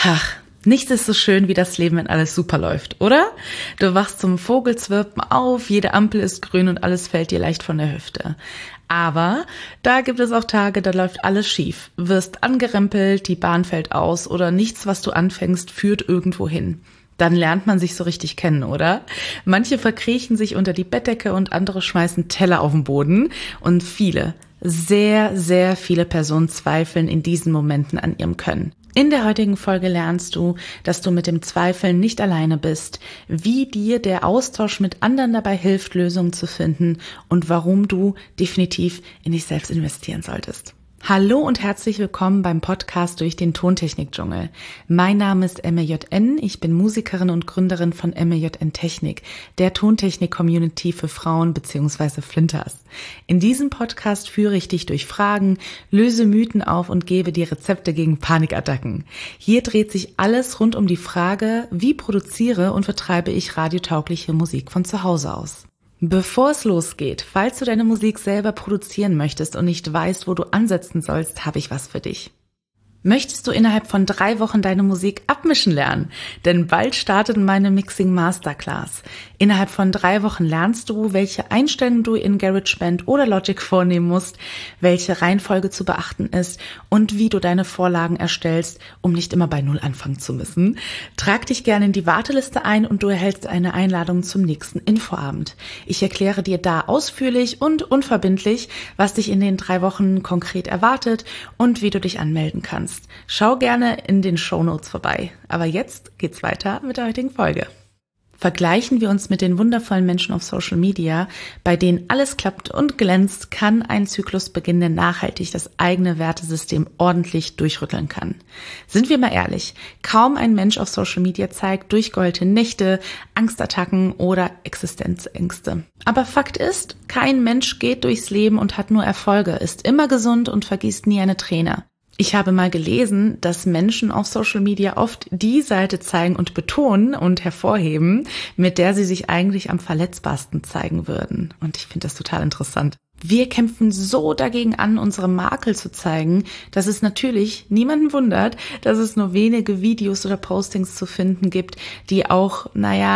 Ach, nichts ist so schön wie das Leben, wenn alles super läuft, oder? Du wachst zum Vogelzwirpen auf, jede Ampel ist grün und alles fällt dir leicht von der Hüfte. Aber da gibt es auch Tage, da läuft alles schief. Wirst angerempelt, die Bahn fällt aus oder nichts, was du anfängst, führt irgendwo hin. Dann lernt man sich so richtig kennen, oder? Manche verkriechen sich unter die Bettdecke und andere schmeißen Teller auf den Boden. Und viele, sehr, sehr viele Personen zweifeln in diesen Momenten an ihrem Können. In der heutigen Folge lernst du, dass du mit dem Zweifeln nicht alleine bist, wie dir der Austausch mit anderen dabei hilft, Lösungen zu finden und warum du definitiv in dich selbst investieren solltest. Hallo und herzlich willkommen beim Podcast durch den Tontechnik-Dschungel. Mein Name ist MJN, ich bin Musikerin und Gründerin von MJN Technik, der Tontechnik-Community für Frauen bzw. Flinters. In diesem Podcast führe ich dich durch Fragen, löse Mythen auf und gebe dir Rezepte gegen Panikattacken. Hier dreht sich alles rund um die Frage, wie produziere und vertreibe ich radiotaugliche Musik von zu Hause aus. Bevor es losgeht, falls du deine Musik selber produzieren möchtest und nicht weißt, wo du ansetzen sollst, habe ich was für dich. Möchtest du innerhalb von 3 Wochen deine Musik abmischen lernen? Denn bald startet meine Mixing Masterclass. Innerhalb von 3 Wochen lernst du, welche Einstellungen du in GarageBand oder Logic vornehmen musst, welche Reihenfolge zu beachten ist und wie du deine Vorlagen erstellst, um nicht immer bei Null anfangen zu müssen. Trag dich gerne in die Warteliste ein und du erhältst eine Einladung zum nächsten Infoabend. Ich erkläre dir da ausführlich und unverbindlich, was dich in den 3 Wochen konkret erwartet und wie du dich anmelden kannst. Schau gerne in den Shownotes vorbei. Aber jetzt geht's weiter mit der heutigen Folge. Vergleichen wir uns mit den wundervollen Menschen auf Social Media, bei denen alles klappt und glänzt, kann ein Zyklus beginnen, der nachhaltig das eigene Wertesystem ordentlich durchrütteln kann. Sind wir mal ehrlich, kaum ein Mensch auf Social Media zeigt durchgeheulte Nächte, Angstattacken oder Existenzängste. Aber Fakt ist, kein Mensch geht durchs Leben und hat nur Erfolge, ist immer gesund und vergießt nie eine Träne. Ich habe mal gelesen, dass Menschen auf Social Media oft die Seite zeigen und betonen und hervorheben, mit der sie sich eigentlich am verletzbarsten zeigen würden. Und ich finde das total interessant. Wir kämpfen so dagegen an, unsere Makel zu zeigen, dass es natürlich niemanden wundert, dass es nur wenige Videos oder Postings zu finden gibt, die auch,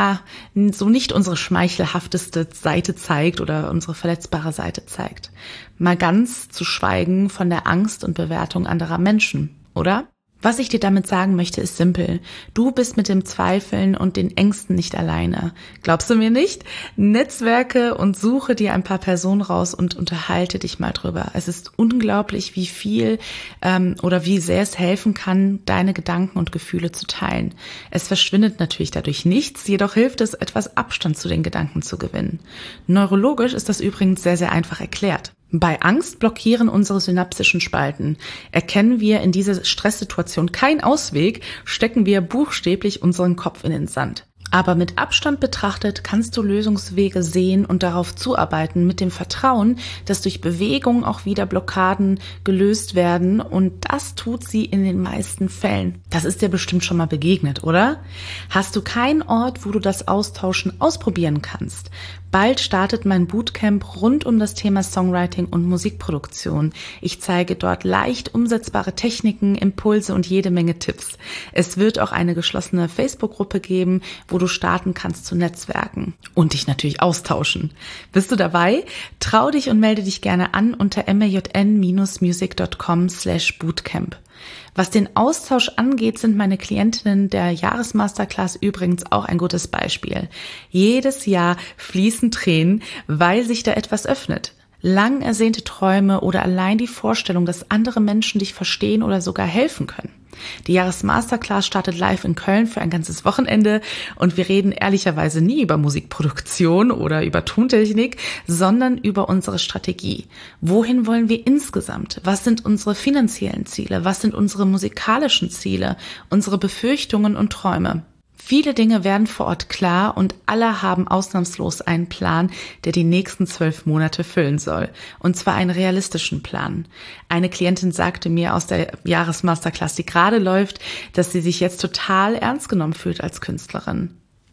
so nicht unsere schmeichelhafteste Seite zeigt oder unsere verletzbare Seite zeigt. Mal ganz zu schweigen von der Angst und Bewertung anderer Menschen, oder? Was ich dir damit sagen möchte, ist simpel. Du bist mit dem Zweifeln und den Ängsten nicht alleine. Glaubst du mir nicht? Netzwerke und suche dir ein paar Personen raus und unterhalte dich mal drüber. Es ist unglaublich, wie viel oder wie sehr es helfen kann, deine Gedanken und Gefühle zu teilen. Es verschwindet natürlich dadurch nichts, jedoch hilft es, etwas Abstand zu den Gedanken zu gewinnen. Neurologisch ist das übrigens sehr, sehr einfach erklärt. Bei Angst blockieren unsere synapsischen Spalten. Erkennen wir in dieser Stresssituation keinen Ausweg, stecken wir buchstäblich unseren Kopf in den Sand. Aber mit Abstand betrachtet kannst du Lösungswege sehen und darauf zuarbeiten mit dem Vertrauen, dass durch Bewegung auch wieder Blockaden gelöst werden, und das tut sie in den meisten Fällen. Das ist dir bestimmt schon mal begegnet, oder? Hast du keinen Ort, wo du das Austauschen ausprobieren kannst? Bald startet mein Bootcamp rund um das Thema Songwriting und Musikproduktion. Ich zeige dort leicht umsetzbare Techniken, Impulse und jede Menge Tipps. Es wird auch eine geschlossene Facebook-Gruppe geben, wo du starten kannst zu netzwerken und dich natürlich austauschen. Bist du dabei? Trau dich und melde dich gerne an unter mjn-music.com/bootcamp. Was den Austausch angeht, sind meine Klientinnen der Jahresmasterclass übrigens auch ein gutes Beispiel. Jedes Jahr fließen Tränen, weil sich da etwas öffnet. Lang ersehnte Träume oder allein die Vorstellung, dass andere Menschen dich verstehen oder sogar helfen können. Die Jahresmasterclass startet live in Köln für ein ganzes Wochenende und wir reden ehrlicherweise nie über Musikproduktion oder über Tontechnik, sondern über unsere Strategie. Wohin wollen wir insgesamt? Was sind unsere finanziellen Ziele? Was sind unsere musikalischen Ziele? Unsere Befürchtungen und Träume? Viele Dinge werden vor Ort klar und alle haben ausnahmslos einen Plan, der die nächsten 12 Monate füllen soll. Und zwar einen realistischen Plan. Eine Klientin sagte mir aus der Jahresmasterclass, die gerade läuft, dass sie sich jetzt total ernst genommen fühlt als Künstlerin.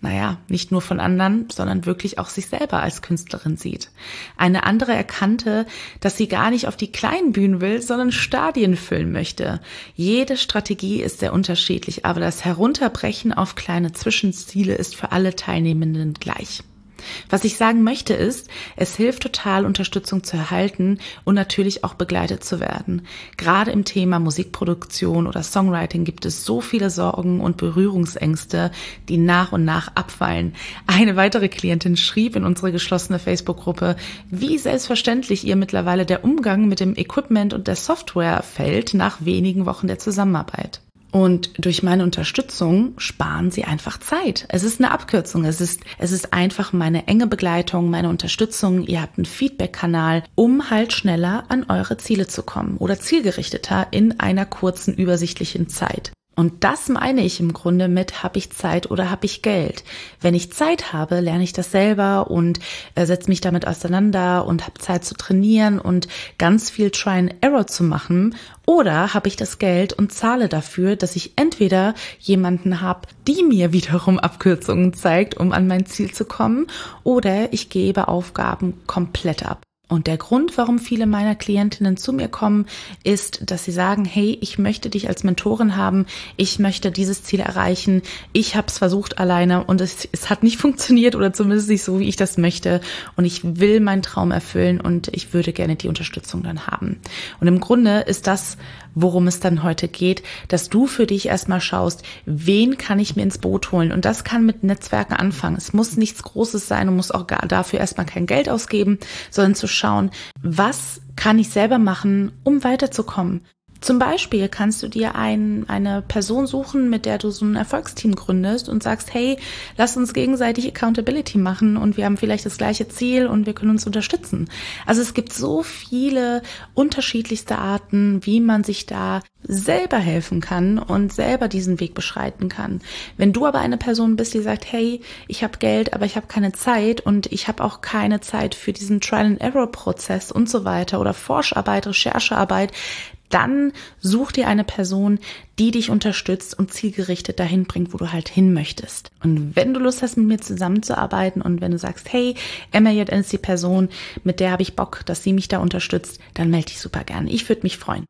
nicht nur von anderen, sondern wirklich auch sich selber als Künstlerin sieht. Eine andere erkannte, dass sie gar nicht auf die kleinen Bühnen will, sondern Stadien füllen möchte. Jede Strategie ist sehr unterschiedlich, aber das Herunterbrechen auf kleine Zwischenziele ist für alle Teilnehmenden gleich. Was ich sagen möchte ist, es hilft total, Unterstützung zu erhalten und natürlich auch begleitet zu werden. Gerade im Thema Musikproduktion oder Songwriting gibt es so viele Sorgen und Berührungsängste, die nach und nach abfallen. Eine weitere Klientin schrieb in unsere geschlossene Facebook-Gruppe, wie selbstverständlich ihr mittlerweile der Umgang mit dem Equipment und der Software fällt nach wenigen Wochen der Zusammenarbeit. Und durch meine Unterstützung sparen sie einfach Zeit. Es ist eine Abkürzung. Es ist einfach meine enge Begleitung, meine Unterstützung. Ihr habt einen Feedback-Kanal, um halt schneller an eure Ziele zu kommen oder zielgerichteter in einer kurzen, übersichtlichen Zeit. Und das meine ich im Grunde mit, habe ich Zeit oder habe ich Geld? Wenn ich Zeit habe, lerne ich das selber und setze mich damit auseinander und habe Zeit zu trainieren und ganz viel Try and Error zu machen. Oder habe ich das Geld und zahle dafür, dass ich entweder jemanden habe, die mir wiederum Abkürzungen zeigt, um an mein Ziel zu kommen, oder ich gebe Aufgaben komplett ab. Und der Grund, warum viele meiner Klientinnen zu mir kommen, ist, dass sie sagen, hey, ich möchte dich als Mentorin haben, ich möchte dieses Ziel erreichen, ich habe es versucht alleine und es hat nicht funktioniert oder zumindest nicht so, wie ich das möchte und ich will meinen Traum erfüllen und ich würde gerne die Unterstützung dann haben. Und im Grunde ist das, worum es dann heute geht, dass du für dich erstmal schaust, wen kann ich mir ins Boot holen? Und das kann mit Netzwerken anfangen. Es muss nichts Großes sein und muss auch dafür erstmal kein Geld ausgeben, sondern zu schauen, was kann ich selber machen, um weiterzukommen. Zum Beispiel kannst du dir eine Person suchen, mit der du so ein Erfolgsteam gründest und sagst, hey, lass uns gegenseitig Accountability machen und wir haben vielleicht das gleiche Ziel und wir können uns unterstützen. Also es gibt so viele unterschiedlichste Arten, wie man sich da selber helfen kann und selber diesen Weg beschreiten kann. Wenn du aber eine Person bist, die sagt, hey, ich habe Geld, aber ich habe keine Zeit und ich habe auch keine Zeit für diesen Trial-and-Error-Prozess und so weiter oder Forscharbeit, Recherchearbeit, dann such dir eine Person, die dich unterstützt und zielgerichtet dahin bringt, wo du halt hin möchtest. Und wenn du Lust hast, mit mir zusammenzuarbeiten und wenn du sagst, hey, MAJN ist die Person, mit der habe ich Bock, dass sie mich da unterstützt, dann melde dich super gerne. Ich würde mich freuen.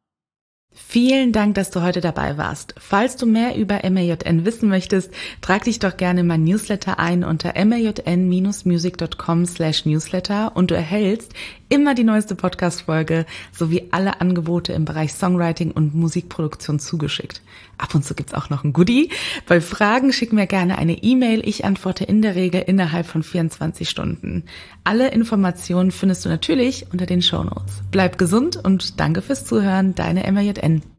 Vielen Dank, dass du heute dabei warst. Falls du mehr über MAJN wissen möchtest, trag dich doch gerne in mein Newsletter ein unter majn-music.com/newsletter und du erhältst immer die neueste Podcast-Folge sowie alle Angebote im Bereich Songwriting und Musikproduktion zugeschickt. Ab und zu gibt's auch noch ein Goodie. Bei Fragen schick mir gerne eine E-Mail. Ich antworte in der Regel innerhalb von 24 Stunden. Alle Informationen findest du natürlich unter den Shownotes. Bleib gesund und danke fürs Zuhören. Deine MAJN.